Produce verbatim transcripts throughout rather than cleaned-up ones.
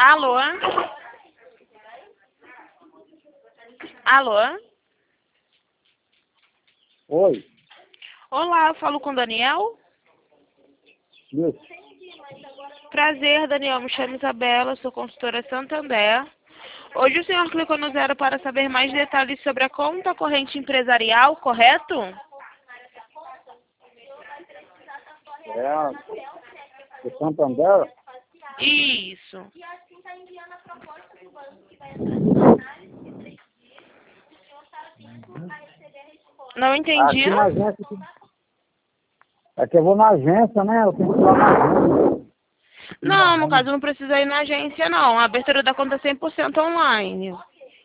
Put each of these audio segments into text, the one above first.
Alô? Alô? Oi. Olá, eu falo com o Daniel? Isso. Prazer, Daniel. Me chamo Isabela, sou consultora Santander. Hoje o senhor clicou no zero para saber mais detalhes sobre a conta corrente empresarial, correto? É a do Santander? Isso. Não entendi. Aqui na agência. É que eu vou na agência, né? Eu tenho que ir lá na agência. Não, no caso não precisa ir na agência, não. A abertura da conta é cem por cento online.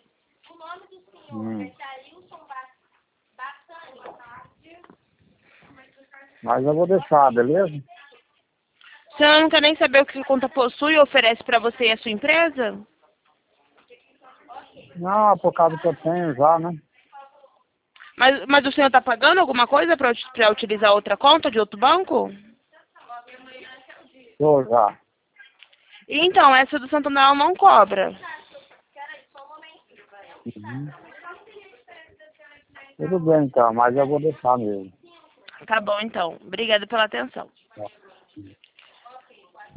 Hum. Mas eu vou deixar, beleza? O senhor não quer nem saber o que a conta possui e oferece para você e a sua empresa? Não, por causa que eu tenho já, né? Mas, mas o senhor está pagando alguma coisa para utilizar outra conta de outro banco? Tô já. Então, essa do Santander ela não cobra. Uhum. Tudo bem, então, mas eu vou deixar mesmo. Tá bom, então. Obrigada pela atenção. Tá.